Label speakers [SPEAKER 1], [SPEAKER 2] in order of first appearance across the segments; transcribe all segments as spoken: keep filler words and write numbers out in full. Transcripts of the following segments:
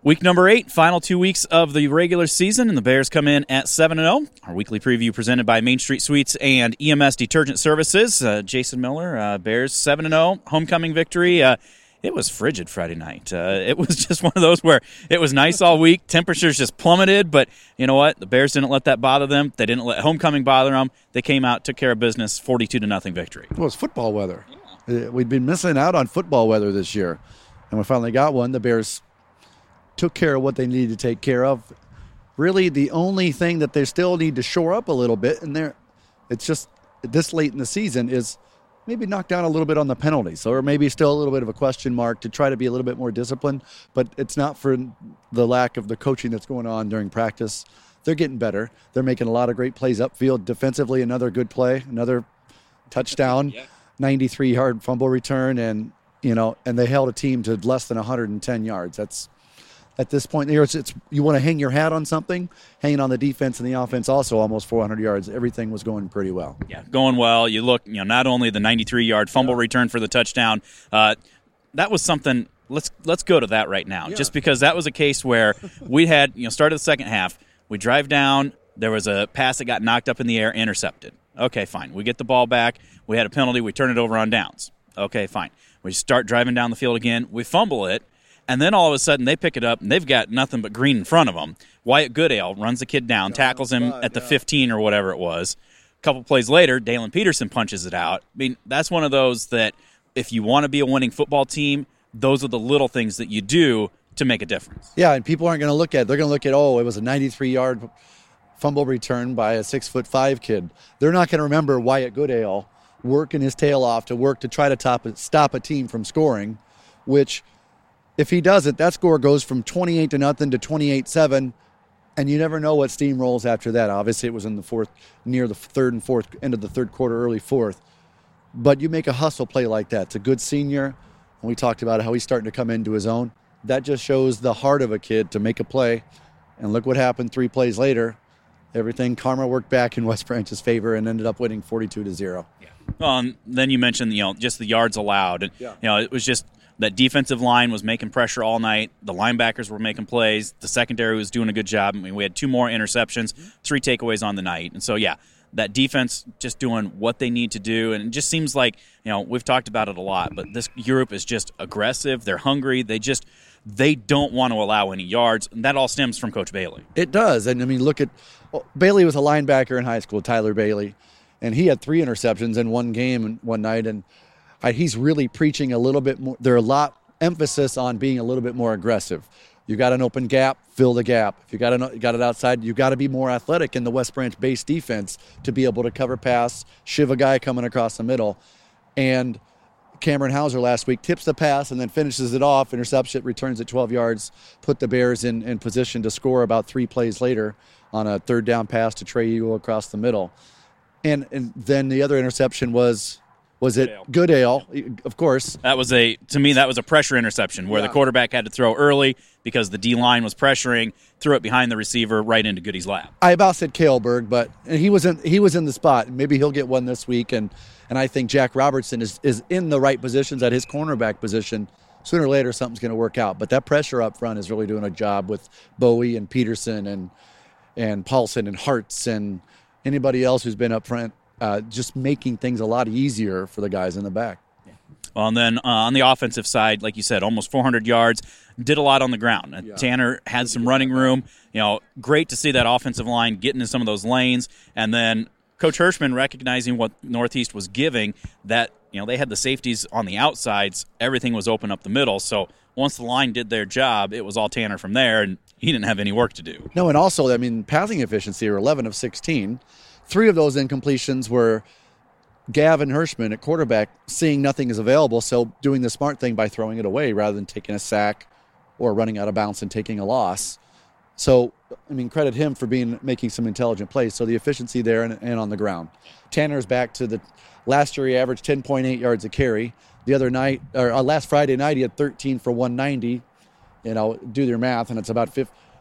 [SPEAKER 1] Week number eight, final two weeks of the regular season, and the Bears come in at seven and oh. Our weekly preview presented by Main Street Suites and E M S Detergent Services. Uh, Jason Miller, uh, Bears seven and oh, homecoming victory. Uh, it was frigid Friday night. Uh, it was just one of those where it was nice all week. Temperatures just plummeted, but you know what? The Bears didn't let that bother them. They didn't let homecoming bother them. They came out, took care of business, forty-two to nothing victory.
[SPEAKER 2] Well, it's football weather. Yeah. We'd been missing out on football weather this year, and we finally got one. The Bears took care of what they needed to take care of. Really, the only thing that they still need to shore up a little bit, and they're, it's just this late in the season, is maybe knock down a little bit on the penalties, or maybe still a little bit of a question mark to try to be a little bit more disciplined. But it's not for the lack of the coaching that's going on during practice. They're getting better. They're making a lot of great plays upfield. Defensively, another good play, another touchdown, ninety-three-yard fumble return, and you know, and they held a team to less than one hundred ten yards. That's At this point, it's, it's, you want to hang your hat on something, hanging on the defense and the offense also almost four hundred yards. Everything was going pretty well.
[SPEAKER 1] Yeah, going well. You look, you know, not only the ninety-three-yard fumble yeah. return for the touchdown, uh, that was something. Let's let's go to that right now, yeah. just because that was a case where we had, you know, started the second half. We drive down. There was a pass that got knocked up in the air, intercepted. Okay, fine. We get the ball back. We had a penalty. We turn it over on downs. Okay, fine. We start driving down the field again. We fumble it. And then all of a sudden they pick it up, and they've got nothing but green in front of them. Wyatt Goodale runs the kid down, tackles him at the fifteen or whatever it was. A couple plays later, Dalen Peterson punches it out. I mean, that's one of those that if you want to be a winning football team, those are the little things that you do to make a difference.
[SPEAKER 2] Yeah, and people aren't going to look at it. They're going to look at, oh, it was a ninety-three-yard fumble return by a six foot five kid. They're not going to remember Wyatt Goodale working his tail off to work to try to top it, stop a team from scoring, which – if he doesn't, that score goes from twenty-eight to nothing to twenty-eight seven, and you never know what steamrolls after that. Obviously, it was in the fourth, near the third and fourth, end of the third quarter, early fourth. But you make a hustle play like that. It's a good senior, and we talked about how he's starting to come into his own. That just shows the heart of a kid to make a play, and look what happened three plays later. Everything, karma worked back in West Branch's favor and ended up winning forty-two to zero.
[SPEAKER 1] Yeah. Well, and then you mentioned, you know, just the yards allowed, and
[SPEAKER 2] yeah.
[SPEAKER 1] you know, it was just. That defensive line was making pressure all night. The linebackers were making plays. The secondary was doing a good job. I mean, we had two more interceptions, three takeaways on the night. And so, yeah, that defense just doing what they need to do. And it just seems like, you know, we've talked about it a lot, but this Europe is just aggressive. They're hungry. They just they don't want to allow any yards. And that all stems from Coach Bailey.
[SPEAKER 2] It does. And, I mean, look at well, Bailey was a linebacker in high school, Tyler Bailey. And he had three interceptions in one game one night. And he's really preaching a little bit more. There are a lot emphasis on being a little bit more aggressive. You got an open gap, fill the gap. If you got it, got it outside, you got to be more athletic in the West Branch base defense to be able to cover pass, shiv a guy coming across the middle. And Cameron Hauser last week tips the pass and then finishes it off, intercepts it, returns it twelve yards, put the Bears in, in position to score about three plays later on a third down pass to Trey Eagle across the middle. And, and then the other interception was... Was it Goodale, of course?
[SPEAKER 1] That was a to me that was a pressure interception where yeah. the quarterback had to throw early because the D line was pressuring, threw it behind the receiver right into Goody's lap.
[SPEAKER 2] I about said Kaleberg, but he was in he was in the spot. Maybe he'll get one this week, and and I think Jack Robertson is is in the right positions at his cornerback position. Sooner or later, something's going to work out. But that pressure up front is really doing a job with Bowie and Peterson and and Paulson and Hartz and anybody else who's been up front. Uh, just making things a lot easier for the guys in the back.
[SPEAKER 1] Yeah. Well, and then uh, on the offensive side, like you said, almost four hundred yards, did a lot on the ground. Uh, yeah. Tanner had some running room. You know, great to see that offensive line get into some of those lanes. And then Coach Hirschman recognizing what Northeast was giving, that, you know, they had the safeties on the outsides. Everything was open up the middle. So once the line did their job, it was all Tanner from there, and he didn't have any work to do.
[SPEAKER 2] No, and also, I mean, passing efficiency were eleven of sixteen. Three of those incompletions were Gavin Hirschman at quarterback seeing nothing is available, so doing the smart thing by throwing it away rather than taking a sack or running out of bounds and taking a loss. So, I mean, credit him for being making some intelligent plays. So the efficiency there and, and on the ground. Tanner's back to the last year he averaged ten point eight yards a carry. The other night, or uh, last Friday night, he had thirteen for one ninety. You know, do your math, and it's about fifty.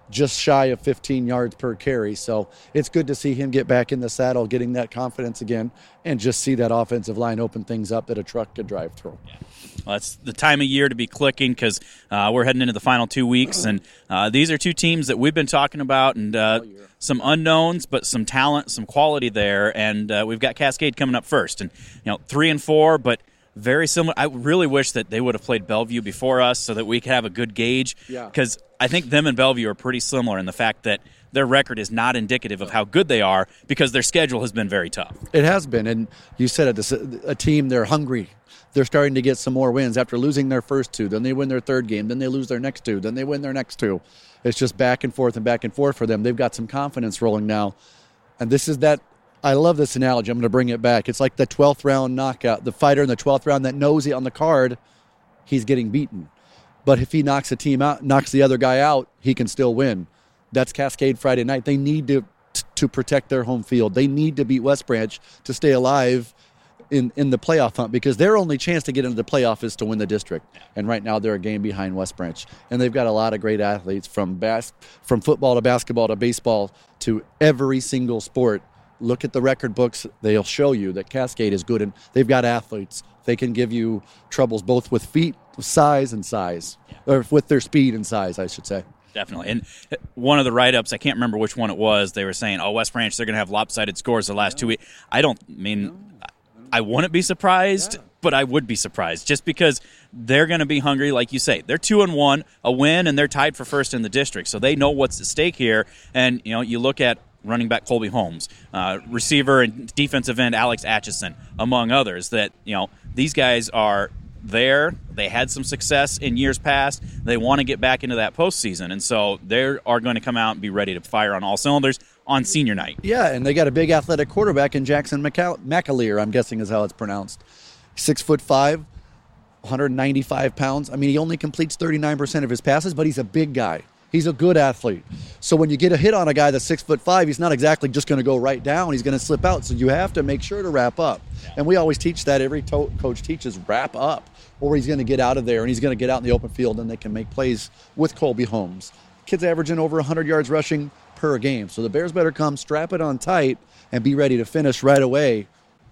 [SPEAKER 2] just shy of fifteen yards per carry. So it's good to see him get back in the saddle, getting that confidence again, and just see that offensive line open things up that a truck could drive through.
[SPEAKER 1] Yeah. Well, it's the time of year to be clicking because uh, we're heading into the final two weeks, and uh, these are two teams that we've been talking about, and uh, some unknowns, but some talent, some quality there, and uh, we've got Cascade coming up first, and you know, three and four, but very similar. I really wish that they would have played Bellevue before us so that we could have a good gauge, because yeah. I think them and Bellevue are pretty similar in the fact that their record is not indicative of how good they are because their schedule has been very tough.
[SPEAKER 2] It has been, and you said it, this, a team, they're hungry. They're starting to get some more wins after losing their first two. Then they win their third game. Then they lose their next two. Then they win their next two. It's just back and forth and back and forth for them. They've got some confidence rolling now. And this is that, I love this analogy. I'm going to bring it back. It's like the twelfth round knockout. The fighter in the twelfth round that knows he on the card, he's getting beaten. But if he knocks a team out, knocks the other guy out, he can still win. That's Cascade Friday night. They need to to protect their home field. They need to beat West Branch to stay alive in, in the playoff hunt, because their only chance to get into the playoff is to win the district. And right now they're a game behind West Branch. And they've got a lot of great athletes from bas- from football to basketball to baseball to every single sport. Look at the record books. They'll show you that Cascade is good, and they've got athletes. They can give you troubles both with feet, size, and size. Or with their speed and size, I should say.
[SPEAKER 1] Definitely. And one of the write-ups, I can't remember which one it was, they were saying, oh, West Branch, they're going to have lopsided scores the last two weeks. I don't I mean, I wouldn't be surprised, yeah. but I would be surprised just because they're going to be hungry, like you say. They're two and one, a win, and they're tied for first in the district. So they know what's at stake here. And, you know, you look at running back Colby Holmes, uh, receiver and defensive end Alex Atchison, among others, that, you know, these guys are there. They had some success in years past. They want to get back into that postseason, and so they are going to come out and be ready to fire on all cylinders on senior night.
[SPEAKER 2] Yeah, and they got a big athletic quarterback in Jackson McAleer, I'm guessing is how it's pronounced. Six foot five, one hundred ninety-five pounds. I mean, he only completes thirty-nine percent of his passes, but he's a big guy. He's a good athlete. So when you get a hit on a guy that's six foot five, he's not exactly just going to go right down. He's going to slip out. So you have to make sure to wrap up. And we always teach that. Every to- coach teaches wrap up, or he's going to get out of there and he's going to get out in the open field and they can make plays with Colby Holmes. Kid's averaging over one hundred yards rushing per game. So the Bears better come, strap it on tight, and be ready to finish right away.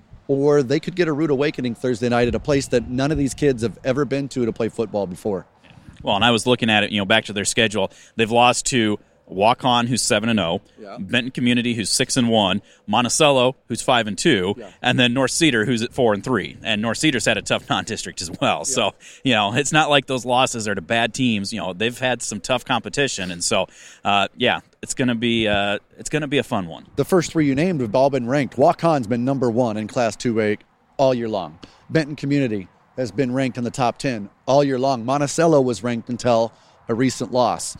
[SPEAKER 2] Or they could get a rude awakening Thursday night at a place that none of these kids have ever been to to play football before.
[SPEAKER 1] Well, and I was looking at it, you know, back to their schedule. They've lost to Waukon, who's seven and zero, yeah. Benton Community, who's six and one, Monticello, who's five and two, yeah. and then North Cedar, who's at four and three. And North Cedar's had a tough non-district as well. Yeah. So, you know, it's not like those losses are to bad teams. You know, they've had some tough competition, and so, uh, yeah, it's gonna be uh, it's gonna be a fun one.
[SPEAKER 2] The first three you named have all been ranked. Waukon's been number one in Class two A all year long. Benton Community has been ranked in the top ten all year long. Monticello was ranked until a recent loss.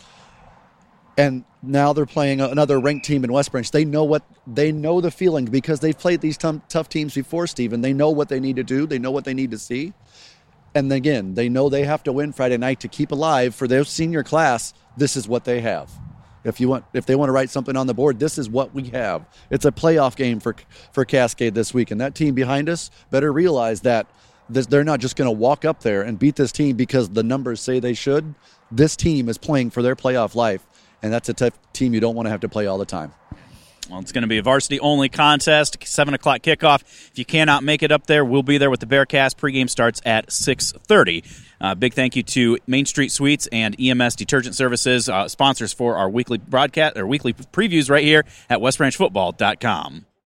[SPEAKER 2] And now they're playing another ranked team in West Branch. They know what they know the feeling because they've played these t- tough teams before, Stephen. They know what they need to do. They know what they need to see. And again, they know they have to win Friday night to keep alive for their senior class. This is what they have. If you want, if they want to write something on the board, this is what we have. It's a playoff game for for Cascade this week, and that team behind us better realize that this, they're not just going to walk up there and beat this team because the numbers say they should. This team is playing for their playoff life, and that's a tough team you don't want to have to play all the time.
[SPEAKER 1] Well, it's going to be a varsity-only contest, seven o'clock kickoff. If you cannot make it up there, we'll be there with the Bearcast. Pregame starts at six thirty. Uh, big thank you to Main Street Suites and E M S Detergent Services, uh, sponsors for our weekly broadcast or weekly previews right here at west branch football dot com.